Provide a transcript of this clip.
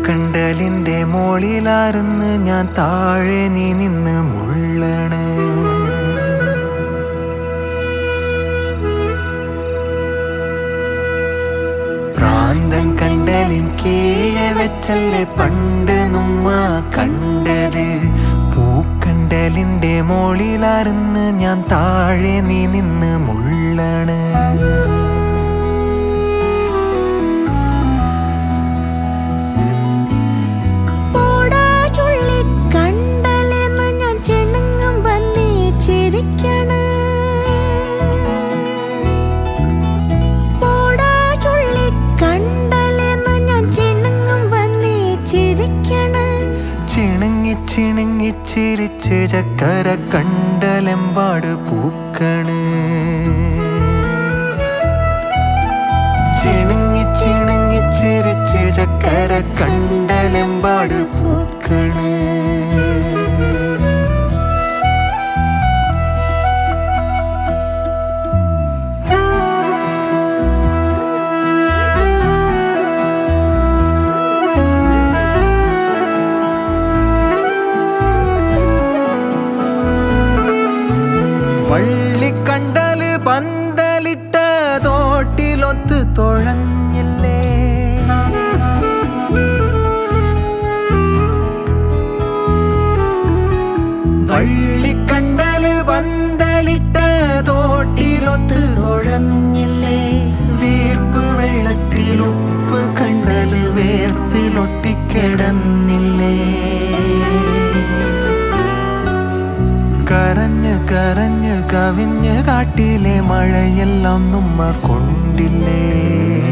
പൂക്കണ്ടലിന്റെ മോളിലാർന്ന് ഞാൻ താഴെ നീ നിന്ന് മുള്ളണ്. പ്രാന്തൻ കണ്ടലിൻ കീഴെ വെച്ചല്ലേ പണ്ട് നമ്മ കണ്ടത്. പൂക്കണ്ടലിന്റെ മോളിലാർന്ന് ഞാൻ താഴെ നീ നിന്ന് മുള്ളണ്. ചിണുങ്ങി ചിരിച്ച് ചക്കര കണ്ടലെമ്പാട് പൂക്കണ്. ചിണുങ്ങി ചിരിച്ച് ചക്കര കണ്ടലെമ്പാട് പൂക്കണ്. വള്ളിക്കണ്ടല് പന്തലിട്ട തോട്ടിലൊത്ത് തുഴഞ്ഞില്ലേ. വള്ളിക്കണ്ടല് പന്തലിട്ട തോട്ടിലൊത്ത് തുഴഞ്ഞില്ലേ. വീർപ്പ് വെള്ളത്തിൽ ഉപ്പ് കണ്ടല് വേർപ്പിലൊട്ടിക്കിടന്നില്ലേ. കരഞ്ഞ് കരഞ്ഞ് കവിഞ്ഞ് കാട്ടിലെ മഴയെല്ലാം നമ്മ കൊണ്ടില്ലേ.